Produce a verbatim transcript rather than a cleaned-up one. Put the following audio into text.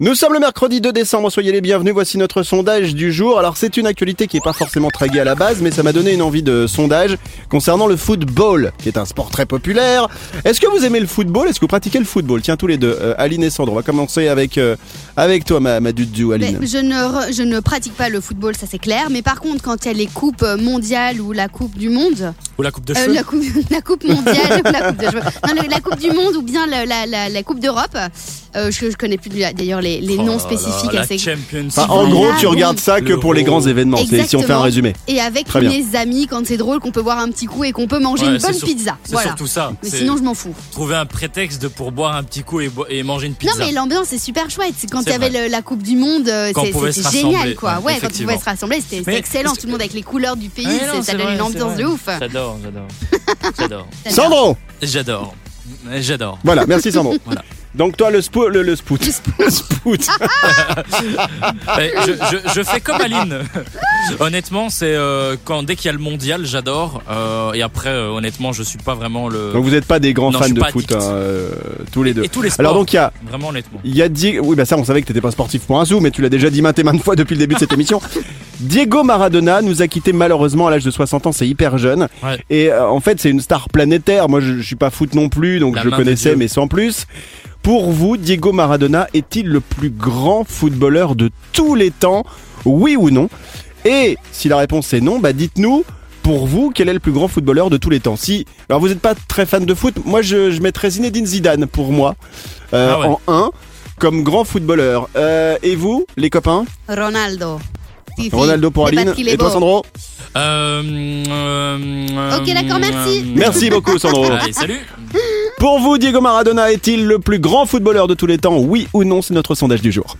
Nous sommes le mercredi deux décembre, soyez les bienvenus, voici notre sondage du jour. Alors c'est une actualité qui est pas forcément très gaie à la base, mais ça m'a donné une envie de sondage concernant le football, qui est un sport très populaire. Est-ce que vous aimez le football? Est-ce que vous pratiquez le football? Tiens, tous les deux, euh, Aline et Sandro, on va commencer avec, euh, avec toi, ma, ma dudu, Aline. Mais je, ne re, je ne pratique pas le football, ça c'est clair, mais par contre quand il y a les coupes mondiales ou la coupe du monde... Ou la coupe de euh, cheveux la, coupe, la coupe mondiale ou la coupe de cheveux. Non, le, la coupe du monde ou bien la, la, la, la coupe d'Europe, euh, je, je connais plus d'ailleurs les, les oh noms spécifiques. La assez... Champions Enfin, en Voilà, gros, tu bon. regardes ça que pour les grands événements, c'est, si on fait un résumé. Et avec Très mes amis, quand c'est drôle, qu'on peut boire un petit coup et qu'on peut manger Ouais, une bonne sur, pizza. C'est voilà. surtout ça. Mais c'est sinon, je m'en fous. Trouver un prétexte de pour boire un petit coup et, bo- et manger une pizza. Non, mais l'ambiance est super chouette. Quand il y C'est avait le, la Coupe du Monde, Quand on pouvait c'était se génial, rassembler, quoi. ouais, Ouais, quand on effectivement. pouvait se rassembler, c'était c'était Mais excellent. parce Tout le monde avec les couleurs du pays, Ouais, c'est- non, ça c'est donne vrai, une ambiance c'est de vrai. ouf. J'adore, j'adore. J'adore. Sandro! J'adore. J'adore. Voilà, merci Sandro. Voilà. Donc toi, le spout, le, le spout. Le spout. Ouais, je, je, je fais comme Aline. Honnêtement, c'est euh, quand dès qu'il y a le mondial, j'adore. Euh, et après, euh, honnêtement, je suis pas vraiment le. Donc vous n'êtes pas des grands Non, je fans suis de pas foot, addict. hein, euh, tous les deux. Et tous les sports. Alors donc il y a, Vraiment honnêtement. il y a Diego. Oui, bah ça, on savait que t'étais pas sportif pour un sou, mais tu l'as déjà dit maintes et maintes fois depuis le début de cette émission. Diego Maradona nous a quitté malheureusement à l'âge de soixante ans, c'est hyper jeune. Ouais. Et euh, en fait, c'est une star planétaire. Moi, je, je suis pas foot non plus, donc La je main de connaissais, Dieu. mais sans plus. Pour vous, Diego Maradona est-il le plus grand footballeur de tous les temps? Oui ou non? Et si la réponse est non, bah dites-nous, pour vous, quel est le plus grand footballeur de tous les temps? Si, alors vous n'êtes pas très fan de foot, moi je, je mettrais Zinedine Zidane pour moi, euh, Ah ouais. en un, comme grand footballeur. Euh, et vous, les copains? Ronaldo. Fifi. Ronaldo pour C'est Aline. parce qu'il est Et toi, beau. Sandro? Euh, euh, Ok, d'accord, merci. euh, Merci beaucoup, Sandro. Allez, salut. Pour vous, Diego Maradona est-il le plus grand footballeur de tous les temps? Oui ou non, c'est notre sondage du jour.